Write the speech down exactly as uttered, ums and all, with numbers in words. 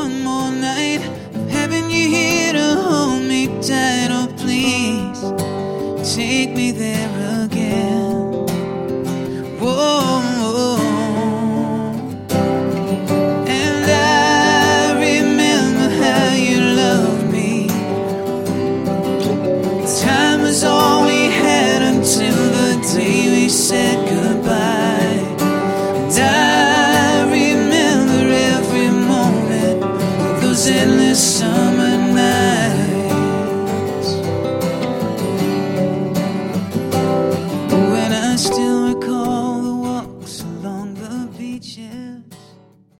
one more night of having you here to hold me tight.